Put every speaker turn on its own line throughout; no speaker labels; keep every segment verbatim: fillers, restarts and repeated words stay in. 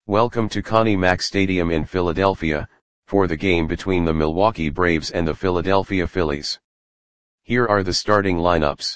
Welcome to Connie Mack Stadium in Philadelphia, for the game between the Milwaukee Braves and the Philadelphia Phillies. Here are the starting lineups.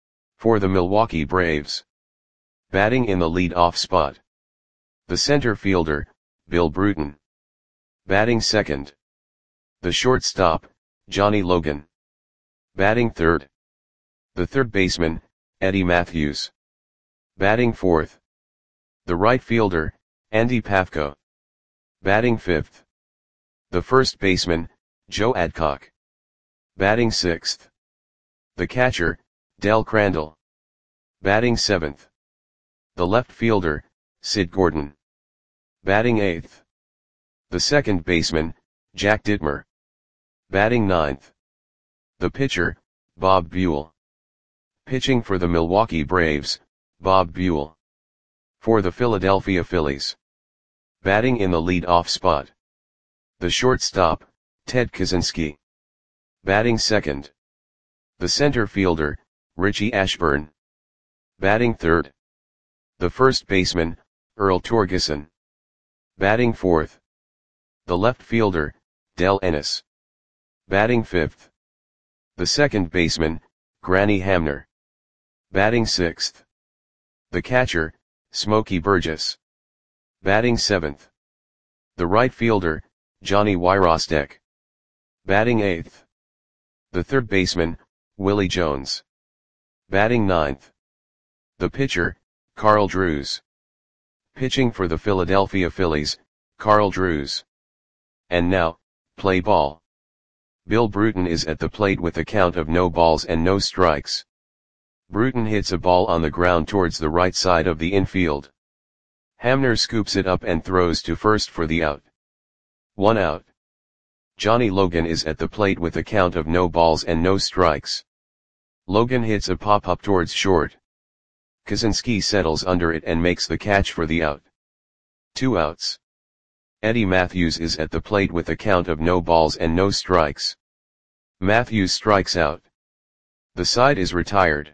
For the Milwaukee Braves. Batting in the lead-off spot. The center fielder, Bill Bruton. Batting second. The shortstop, Johnny Logan. Batting third. The third baseman, Eddie Mathews. Batting fourth. The right fielder, Andy Pafko. Batting fifth. The first baseman, Joe Adcock. Batting sixth. The catcher, Del Crandall. Batting seventh. The left fielder, Sid Gordon. Batting eighth. The second baseman, Jack Dittmer. Batting ninth. The pitcher, Bob Buell. Pitching for the Milwaukee Braves, Bob Buell. For the Philadelphia Phillies. Batting in the lead-off spot. The shortstop, Ted Kaczynski. Batting second. The center fielder, Richie Ashburn. Batting third. The first baseman, Earl Torgeson. Batting fourth. The left fielder, Del Ennis. Batting fifth. The second baseman, Granny Hamner. Batting sixth. The catcher, Smokey Burgess. Batting seventh. The right fielder, Johnny Wyrostek. Batting eighth. The third baseman, Willie Jones. Batting ninth. The pitcher, Carl Drews. Pitching for the Philadelphia Phillies, Carl Drews. And now, play ball. Bill Bruton is at the plate with a count of no balls and no strikes. Bruton hits a ball on the ground towards the right side of the infield. Hamner scoops it up and throws to first for the out. One out. Johnny Logan is at the plate with a count of no balls and no strikes. Logan hits a pop-up towards short. Kaczynski settles under it and makes the catch for the out. Two outs. Eddie Mathews is at the plate with a count of no balls and no strikes. Mathews strikes out. The side is retired.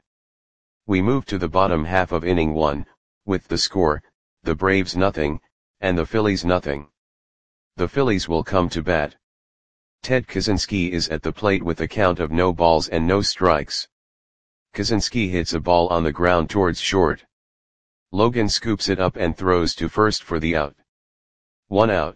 We move to the bottom half of inning one, with the score, the Braves nothing, and the Phillies nothing. The Phillies will come to bat. Ted Kaczynski is at the plate with a count of no balls and no strikes. Kaczynski hits a ball on the ground towards short. Logan scoops it up and throws to first for the out. One out.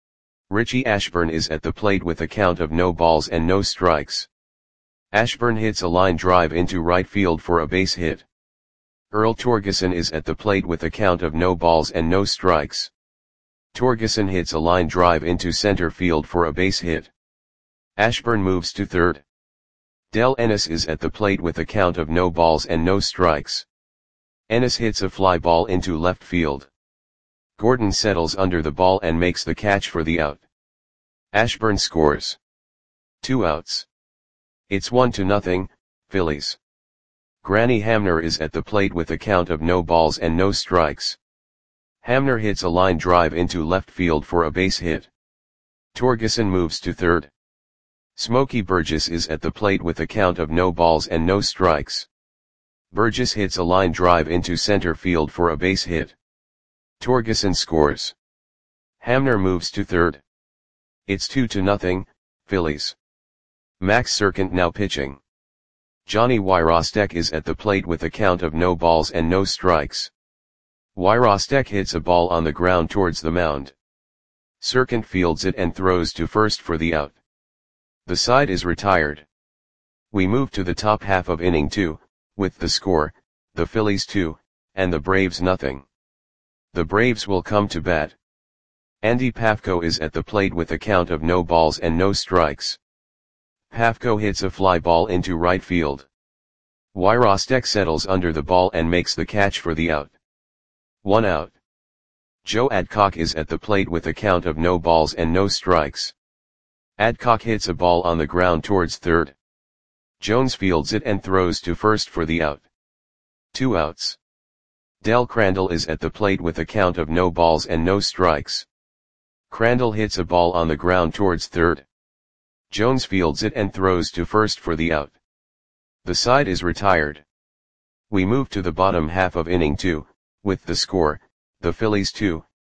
Richie Ashburn is at the plate with a count of no balls and no strikes. Ashburn hits a line drive into right field for a base hit. Earl Torgeson is at the plate with a count of no balls and no strikes. Torgeson hits a line drive into center field for a base hit. Ashburn moves to third. Del Ennis is at the plate with a count of no balls and no strikes. Ennis hits a fly ball into left field. Gordon settles under the ball and makes the catch for the out. Ashburn scores. Two outs. It's one to nothing, Phillies. Granny Hamner is at the plate with a count of no balls and no strikes. Hamner hits a line drive into left field for a base hit. Torgeson moves to third. Smokey Burgess is at the plate with a count of no balls and no strikes. Burgess hits a line drive into center field for a base hit. Torgeson scores. Hamner moves to third. It's two to nothing, Phillies. Max Serkant now pitching. Johnny Wyrostek is at the plate with a count of no balls and no strikes. Wyrostek hits a ball on the ground towards the mound. Serkant fields it and throws to first for the out. The side is retired. We move to the top half of inning two, with the score, the Phillies two, and the Braves nothing. The Braves will come to bat. Andy Pafko is at the plate with a count of no balls and no strikes. Pafko hits a fly ball into right field. Wyrostek settles under the ball and makes the catch for the out. One out. Joe Adcock is at the plate with a count of no balls and no strikes. Adcock hits a ball on the ground towards third. Jones fields it and throws to first for the out. Two outs. Del Crandall is at the plate with a count of no balls and no strikes. Crandall hits a ball on the ground towards third. Jones fields it and throws to first for the out. The side is retired. We move to the bottom half of inning two, with the score, the Phillies two,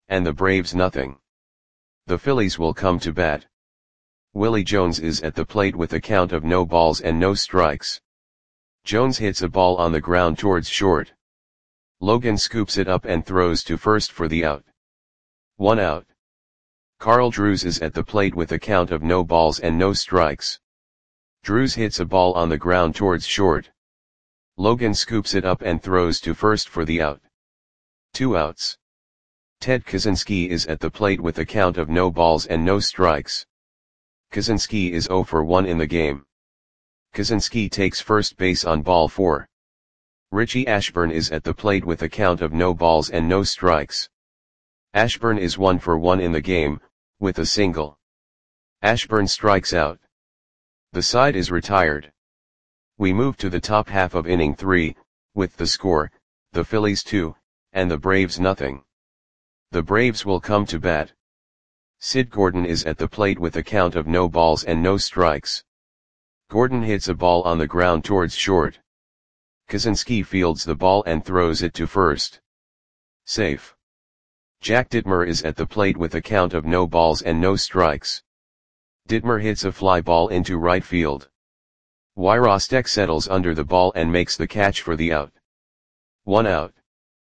and the Braves nothing. The Phillies will come to bat. Willie Jones is at the plate with a count of no balls and no strikes. Jones hits a ball on the ground towards short. Logan scoops it up and throws to first for the out. One out. Carl Drews is at the plate with a count of no balls and no strikes. Drews hits a ball on the ground towards short. Logan scoops it up and throws to first for the out. Two outs. Ted Kaczynski is at the plate with a count of no balls and no strikes. Kaczynski is zero for one in the game. Kaczynski takes first base on ball four. Richie Ashburn is at the plate with a count of no balls and no strikes. Ashburn is one for one in the game, with a single. Ashburn strikes out. The side is retired. We move to the top half of inning three, with the score, the Phillies two, and the Braves nothing. The Braves will come to bat. Sid Gordon is at the plate with a count of no balls and no strikes. Gordon hits a ball on the ground towards short. Kaczynski fields the ball and throws it to first. Safe. Jack Dittmer is at the plate with a count of no balls and no strikes. Dittmer hits a fly ball into right field. Wyrostek settles under the ball and makes the catch for the out. One out.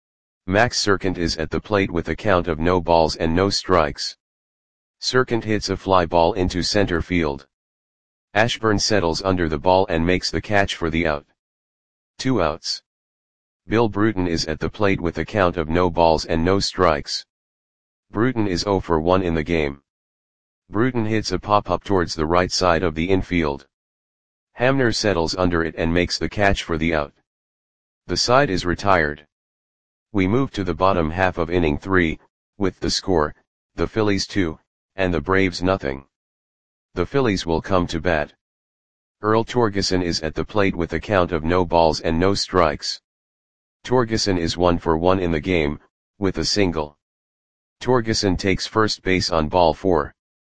Max Serkant is at the plate with a count of no balls and no strikes. Serkant hits a fly ball into center field. Ashburn settles under the ball and makes the catch for the out. Two outs. Bill Bruton is at the plate with a count of no balls and no strikes. Bruton is zero for one in the game. Bruton hits a pop-up towards the right side of the infield. Hamner settles under it and makes the catch for the out. The side is retired. We move to the bottom half of inning three, with the score, the Phillies two, and the Braves nothing. The Phillies will come to bat. Earl Torgeson is at the plate with a count of no balls and no strikes. Torgeson is one for one in the game, with a single. Torgeson takes first base on ball four.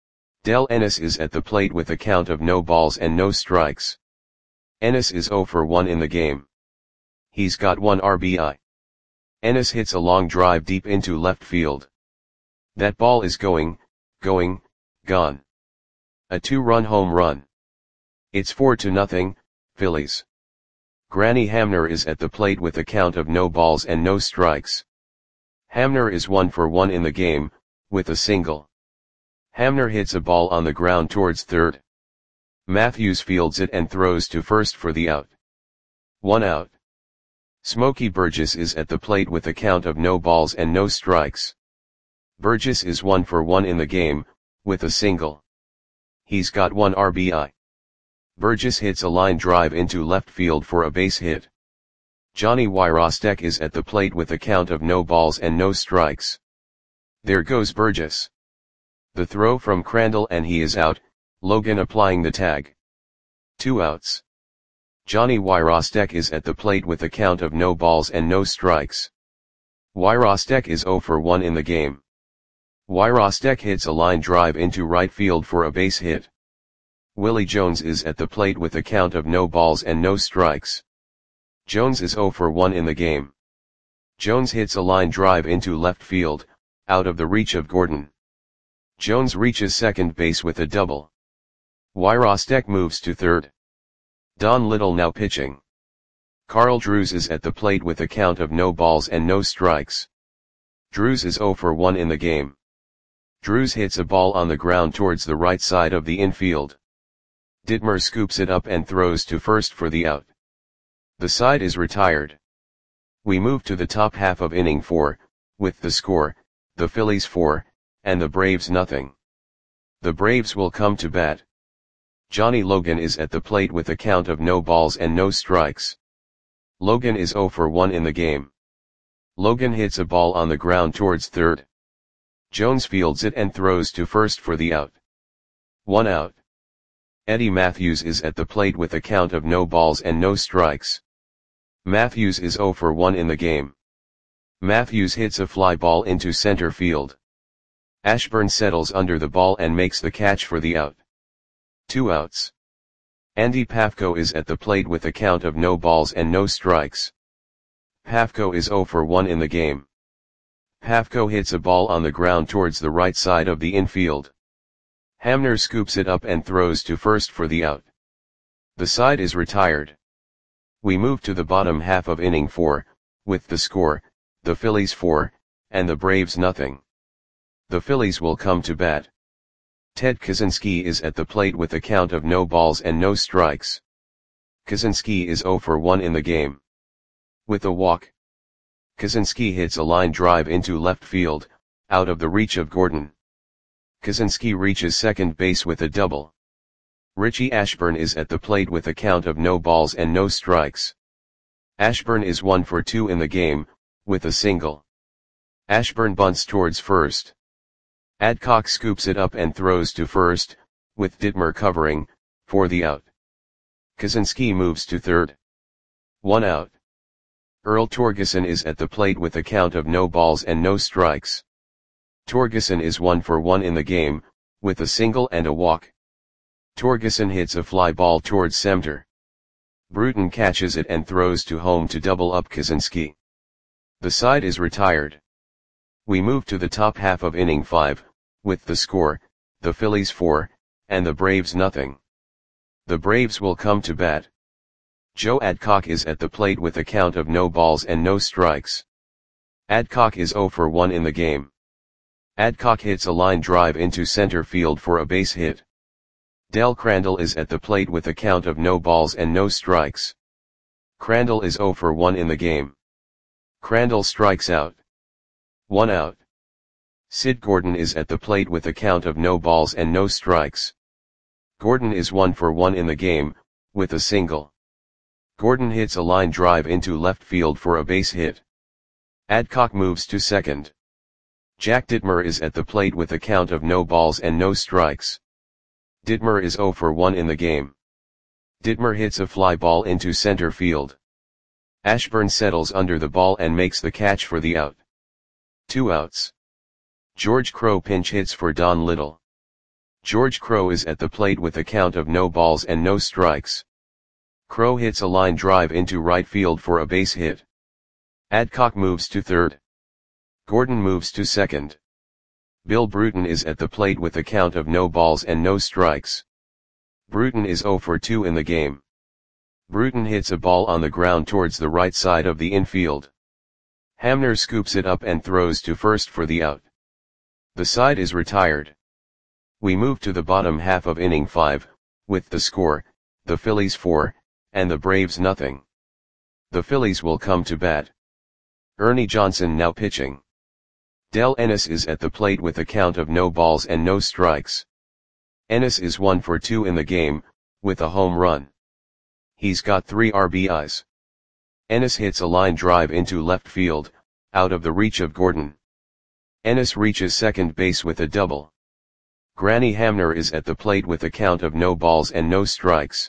Del Ennis is at the plate with a count of no balls and no strikes. Ennis is zero for one in the game. He's got one R B I. Ennis hits a long drive deep into left field. That ball is going, going, gone. A two-run home run. It's four to nothing, Phillies. Granny Hamner is at the plate with a count of no balls and no strikes. Hamner is one for one in the game, with a single. Hamner hits a ball on the ground towards third. Matthews fields it and throws to first for the out. One out. Smokey Burgess is at the plate with a count of no balls and no strikes. Burgess is one for one in the game, with a single. He's got one R B I. Burgess hits a line drive into left field for a base hit. Johnny Wyrostek is at the plate with a count of no balls and no strikes. There goes Burgess. The throw from Crandall and he is out, Logan applying the tag. Two outs. Johnny Wyrostek is at the plate with a count of no balls and no strikes. Wyrostek is zero for one in the game. Wyrostek hits a line drive into right field for a base hit. Willie Jones is at the plate with a count of no balls and no strikes. Jones is zero for one in the game. Jones hits a line drive into left field, out of the reach of Gordon. Jones reaches second base with a double. Wyrostek moves to third. Don Little now pitching. Carl Drews is at the plate with a count of no balls and no strikes. Drews is zero for one in the game. Drews hits a ball on the ground towards the right side of the infield. Dittmer scoops it up and throws to first for the out. The side is retired. We move to the top half of inning four, with the score, the Phillies four, and the Braves nothing. The Braves will come to bat. Johnny Logan is at the plate with a count of no balls and no strikes. Logan is zero for one in the game. Logan hits a ball on the ground towards third. Jones fields it and throws to first for the out. One out. Eddie Matthews is at the plate with a count of no balls and no strikes. Matthews is zero for one in the game. Matthews hits a fly ball into center field. Ashburn settles under the ball and makes the catch for the out. Two outs. Andy Pafko is at the plate with a count of no balls and no strikes. Pafko is zero for one in the game. Pafko hits a ball on the ground towards the right side of the infield. Hamner scoops it up and throws to first for the out. The side is retired. We move to the bottom half of inning four, with the score, the Phillies four, and the Braves nothing. The Phillies will come to bat. Ted Kaczynski is at the plate with a count of no balls and no strikes. Kaczynski is zero for one in the game. With a walk, Kaczynski hits a line drive into left field, out of the reach of Gordon. Kaczynski reaches second base with a double. Richie Ashburn is at the plate with a count of no balls and no strikes. Ashburn is one for two in the game, with a single. Ashburn bunts towards first. Adcock scoops it up and throws to first, with Dittmer covering, for the out. Kaczynski moves to third. One out. Earl Torgeson is at the plate with a count of no balls and no strikes. Torgeson is one for one in the game, with a single and a walk. Torgeson hits a fly ball towards center. Bruton catches it and throws to home to double up Kaczynski. The side is retired. We move to the top half of inning five, with the score, the Phillies four, and the Braves nothing. The Braves will come to bat. Joe Adcock is at the plate with a count of no balls and no strikes. Adcock is zero for one in the game. Adcock hits a line drive into center field for a base hit. Del Crandall is at the plate with a count of no balls and no strikes. Crandall is zero for one in the game. Crandall strikes out. One out. Sid Gordon is at the plate with a count of no balls and no strikes. Gordon is one for one in the game, with a single. Gordon hits a line drive into left field for a base hit. Adcock moves to second. Jack Dittmer is at the plate with a count of no balls and no strikes. Dittmer is zero for one in the game. Dittmer hits a fly ball into center field. Ashburn settles under the ball and makes the catch for the out. Two outs. George Crowe pinch hits for Don Little. George Crowe is at the plate with a count of no balls and no strikes. Crowe hits a line drive into right field for a base hit. Adcock moves to third. Gordon moves to second. Bill Bruton is at the plate with a count of no balls and no strikes. Bruton is zero for two in the game. Bruton hits a ball on the ground towards the right side of the infield. Hamner scoops it up and throws to first for the out. The side is retired. We move to the bottom half of inning five, with the score, the Phillies four, and the Braves nothing. The Phillies will come to bat. Ernie Johnson now pitching. Del Ennis is at the plate with a count of no balls and no strikes. Ennis is one for two in the game, with a home run. He's got three R B Is. Ennis hits a line drive into left field, out of the reach of Gordon. Ennis reaches second base with a double. Granny Hamner is at the plate with a count of no balls and no strikes.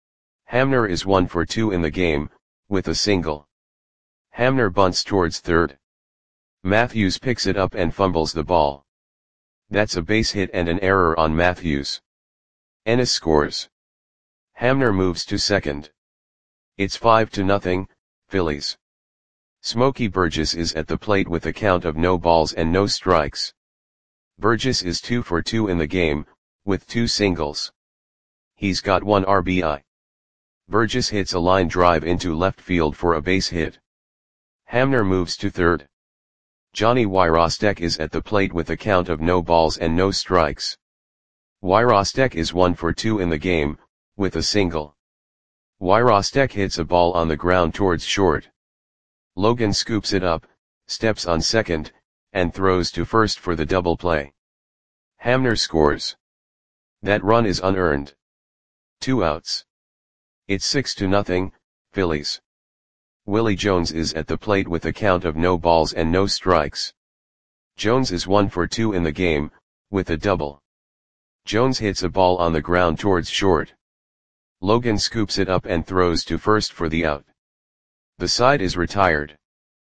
Hamner is one for two in the game, with a single. Hamner bunts towards third. Matthews picks it up and fumbles the ball. That's a base hit and an error on Matthews. Ennis scores. Hamner moves to second. It's five to nothing, Phillies. Smokey Burgess is at the plate with a count of no balls and no strikes. Burgess is two for two in the game, with two singles. He's got one R B I. Burgess hits a line drive into left field for a base hit. Hamner moves to third. Johnny Wyrostek is at the plate with a count of no balls and no strikes. Wyrostek is one for two in the game, with a single. Wyrostek hits a ball on the ground towards short. Logan scoops it up, steps on second, and throws to first for the double play. Hamner scores. That run is unearned. Two outs. It's six to nothing, Phillies. Willie Jones is at the plate with a count of no balls and no strikes. Jones is one for two in the game, with a double. Jones hits a ball on the ground towards short. Logan scoops it up and throws to first for the out. The side is retired.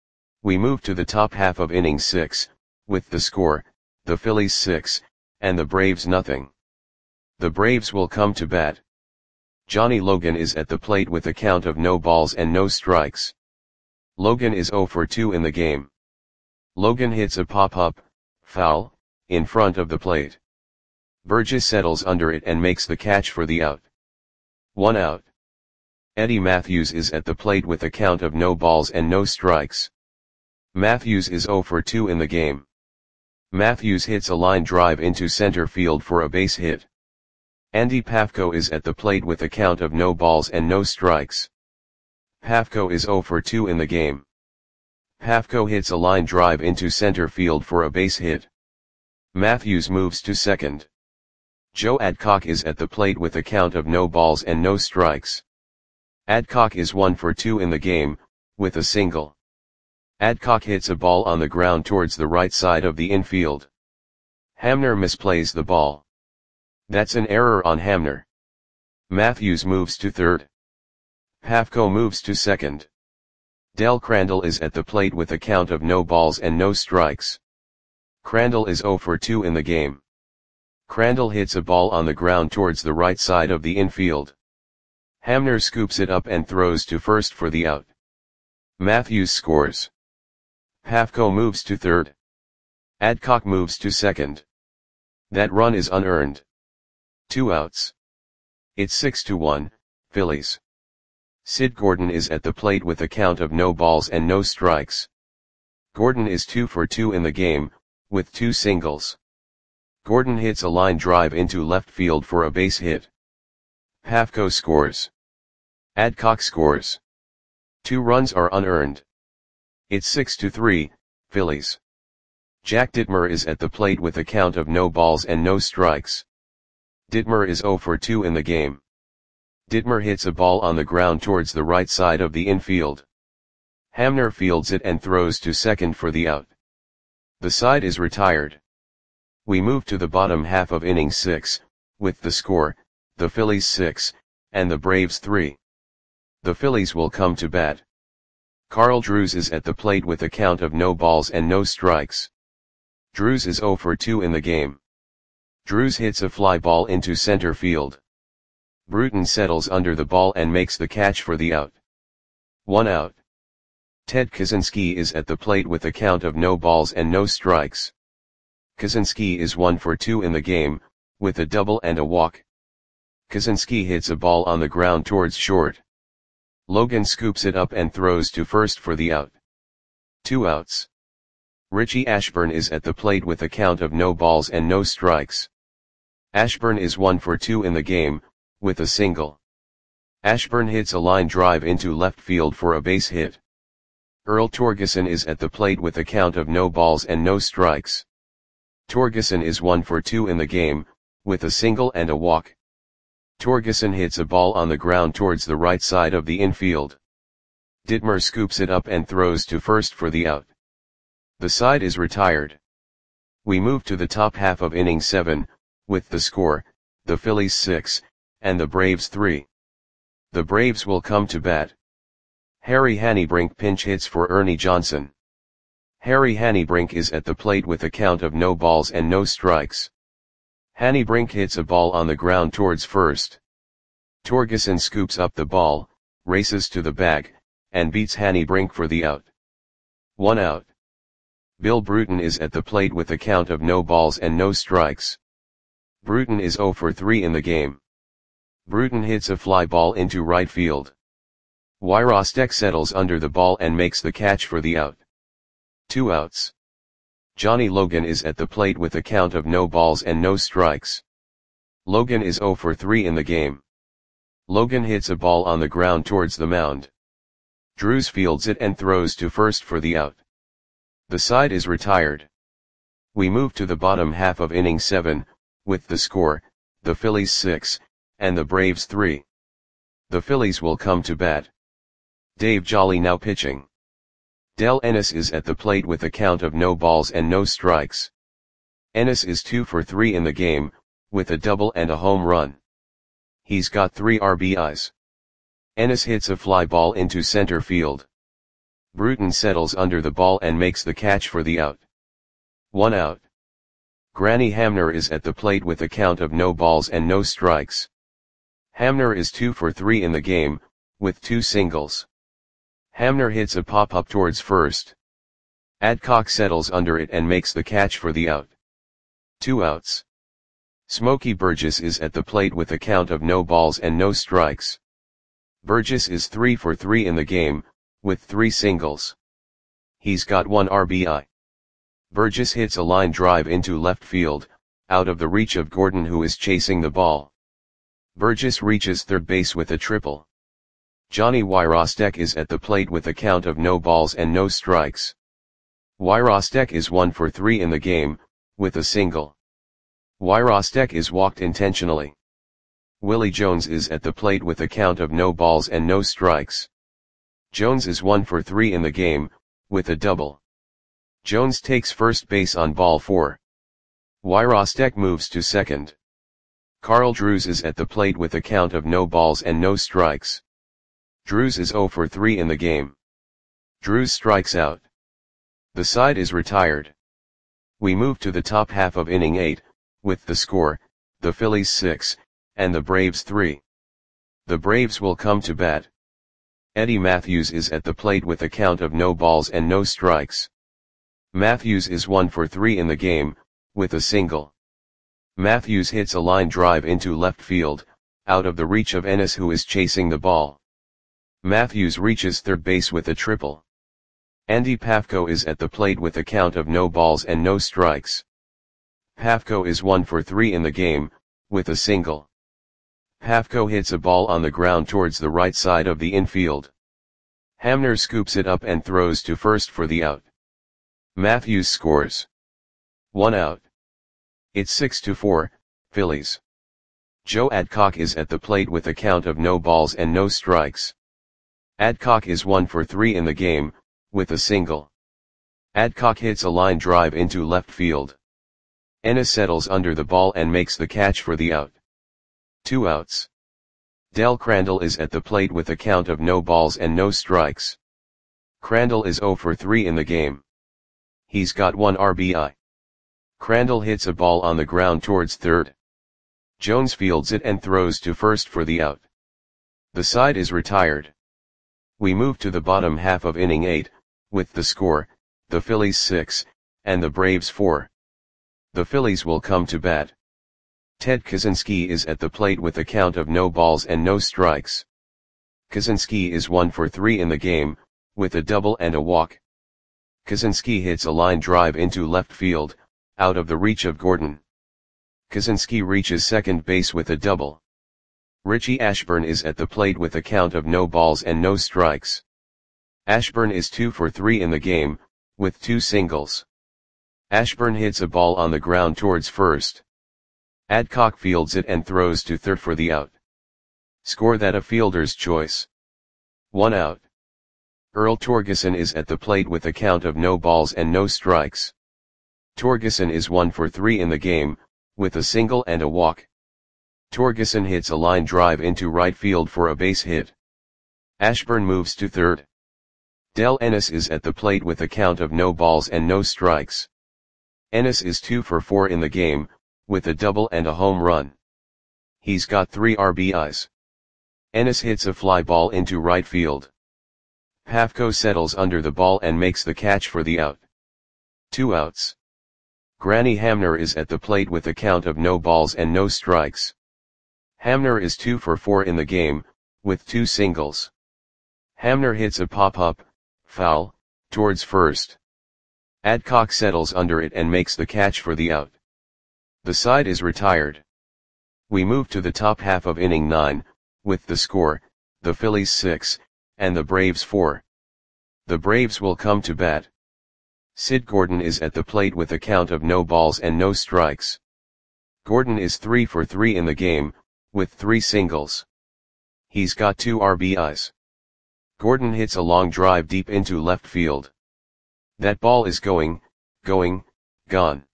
We move to the top half of inning six, with the score, the Phillies six, and the Braves nothing. The Braves will come to bat. Johnny Logan is at the plate with a count of no balls and no strikes. Logan is zero for two in the game. Logan hits a pop-up, foul, in front of the plate. Burgess settles under it and makes the catch for the out. One out. Eddie Matthews is at the plate with a count of no balls and no strikes. Matthews is zero for two in the game. Matthews hits a line drive into center field for a base hit. Andy Pafko is at the plate with a count of no balls and no strikes. Pafko is zero for two in the game. Pafko hits a line drive into center field for a base hit. Matthews moves to second. Joe Adcock is at the plate with a count of no balls and no strikes. Adcock is one for two in the game, with a single. Adcock hits a ball on the ground towards the right side of the infield. Hamner misplays the ball. That's an error on Hamner. Matthews moves to third. Pafko moves to second. Del Crandall is at the plate with a count of no balls and no strikes. Crandall is zero for two in the game. Crandall hits a ball on the ground towards the right side of the infield. Hamner scoops it up and throws to first for the out. Matthews scores. Pafko moves to third. Adcock moves to second. That run is unearned. Two outs. It's six to one, Phillies. Sid Gordon is at the plate with a count of no balls and no strikes. Gordon is two for two in the game, with two singles. Gordon hits a line drive into left field for a base hit. Pafko scores. Adcock scores. Two runs are unearned. It's six to three, Phillies. Jack Dittmer is at the plate with a count of no balls and no strikes. Dittmer is zero for two in the game. Dittmer hits a ball on the ground towards the right side of the infield. Hamner fields it and throws to second for the out. The side is retired. We move to the bottom half of inning six, with the score, the Phillies six, and the Braves three. The Phillies will come to bat. Carl Drews is at the plate with a count of no balls and no strikes. Drews is zero for two in the game. Drews hits a fly ball into center field. Bruton settles under the ball and makes the catch for the out. One out. Ted Kaczynski is at the plate with a count of no balls and no strikes. Kaczynski is one for two in the game, with a double and a walk. Kaczynski hits a ball on the ground towards short. Logan scoops it up and throws to first for the out. Two outs. Richie Ashburn is at the plate with a count of no balls and no strikes. Ashburn is one for two in the game, with a single. Ashburn hits a line drive into left field for a base hit. Earl Torgeson is at the plate with a count of no balls and no strikes. Torgeson is one for two in the game, with a single and a walk. Torgeson hits a ball on the ground towards the right side of the infield. Dittmer scoops it up and throws to first for the out. The side is retired. We move to the top half of inning seven, with the score, the Phillies six, and the Braves three. The Braves will come to bat. Harry Hannebrink pinch hits for Ernie Johnson. Harry Hannebrink is at the plate with a count of no balls and no strikes. Hannebrink hits a ball on the ground towards first. Torgeson scoops up the ball, races to the bag, and beats Hannebrink for the out. One out. Bill Bruton is at the plate with a count of no balls and no strikes. Bruton is zero for three in the game. Bruton hits a fly ball into right field. Wyrostek settles under the ball and makes the catch for the out. Two outs. Johnny Logan is at the plate with a count of no balls and no strikes. Logan is zero for three in the game. Logan hits a ball on the ground towards the mound. Drews fields it and throws to first for the out. The side is retired. We move to the bottom half of inning seven, with the score, the Phillies six, and the Braves three. The Phillies will come to bat. Dave Jolly now pitching. Del Ennis is at the plate with a count of no balls and no strikes. Ennis is two for three in the game, with a double and a home run. He's got three R B Is. Ennis hits a fly ball into center field. Bruton settles under the ball and makes the catch for the out. One out. Granny Hamner is at the plate with a count of no balls and no strikes. Hamner is two for three in the game, with two singles. Hamner hits a pop-up towards first. Adcock settles under it and makes the catch for the out. Two outs. Smokey Burgess is at the plate with a count of no balls and no strikes. Burgess is three for three in the game, with three singles. He's got one R B I. Burgess hits a line drive into left field, out of the reach of Gordon, who is chasing the ball. Burgess reaches third base with a triple. Johnny Wyrostek is at the plate with a count of no balls and no strikes. Wyrostek is one for three in the game, with a single. Wyrostek is walked intentionally. Willie Jones is at the plate with a count of no balls and no strikes. Jones is one for three in the game, with a double. Jones takes first base on ball four. Wyrostek moves to second. Carl Drews is at the plate with a count of no balls and no strikes. Drews is zero for three in the game. Drews strikes out. The side is retired. We move to the top half of inning eight, with the score, the Phillies six, and the Braves three. The Braves will come to bat. Eddie Matthews is at the plate with a count of no balls and no strikes. Matthews is one for three in the game, with a single. Matthews hits a line drive into left field, out of the reach of Ennis, who is chasing the ball. Matthews reaches third base with a triple. Andy Pafko is at the plate with a count of no balls and no strikes. Pafko is one for three in the game, with a single. Pafko hits a ball on the ground towards the right side of the infield. Hamner scoops it up and throws to first for the out. Matthews scores. One out. It's six to four, Phillies. Joe Adcock is at the plate with a count of no balls and no strikes. Adcock is one for three in the game, with a single. Adcock hits a line drive into left field. Ennis settles under the ball and makes the catch for the out. Two outs. Del Crandall is at the plate with a count of no balls and no strikes. Crandall is zero for three in the game. He's got one R B I. Crandall hits a ball on the ground towards third. Jones fields it and throws to first for the out. The side is retired. We move to the bottom half of inning eight, with the score, the Phillies six, and the Braves four. The Phillies will come to bat. Ted Kaczynski is at the plate with a count of no balls and no strikes. Kaczynski is one for three in the game, with a double and a walk. Kaczynski hits a line drive into left field, out of the reach of Gordon. Kaczynski reaches second base with a double. Richie Ashburn is at the plate with a count of no balls and no strikes. Ashburn is two for three in the game, with two singles. Ashburn hits a ball on the ground towards first. Adcock fields it and throws to third for the out. Score that a fielder's choice. One out. Earl Torgeson is at the plate with a count of no balls and no strikes. Torgeson is one for three in the game, with a single and a walk. Torgeson hits a line drive into right field for a base hit. Ashburn moves to third. Del Ennis is at the plate with a count of no balls and no strikes. Ennis is two for four in the game, with a double and a home run. He's got three R B Is. Ennis hits a fly ball into right field. Pafko settles under the ball and makes the catch for the out. Two outs. Granny Hamner is at the plate with a count of no balls and no strikes. Hamner is two for four in the game, with two singles. Hamner hits a pop-up, foul, towards first. Adcock settles under it and makes the catch for the out. The side is retired. We move to the top half of inning nine, with the score, the Phillies six, and the Braves four. The Braves will come to bat. Sid Gordon is at the plate with a count of no balls and no strikes. Gordon is three for three in the game, with three singles. He's got two R B Is. Gordon hits a long drive deep into left field. That ball is going, going, gone.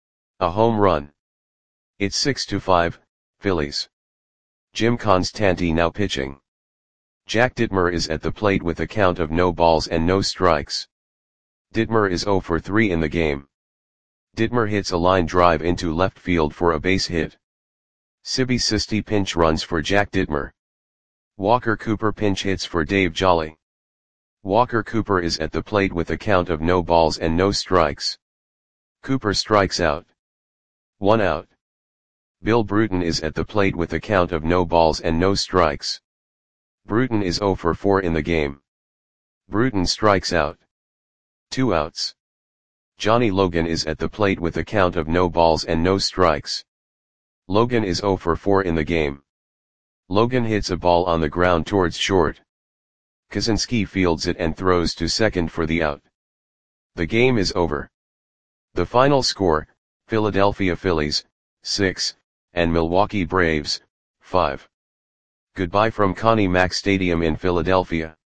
A home run. It's six to five, Phillies. Jim Constanti now pitching. Jack Dittmer is at the plate with a count of no balls and no strikes. Dittmer is zero for three in the game. Dittmer hits a line drive into left field for a base hit. Sibby Sisti pinch runs for Jack Dittmer. Walker Cooper pinch hits for Dave Jolly. Walker Cooper is at the plate with a count of no balls and no strikes. Cooper strikes out. One out. Bill Bruton is at the plate with a count of no balls and no strikes. Bruton is zero for four in the game. Bruton strikes out. Two outs. Johnny Logan is at the plate with a count of no balls and no strikes. Logan is zero for four in the game. Logan hits a ball on the ground towards short. Kaczynski fields it and throws to second for the out. The game is over. The final score, Philadelphia Phillies, six, and Milwaukee Braves, five. Goodbye from Connie Mack Stadium in Philadelphia.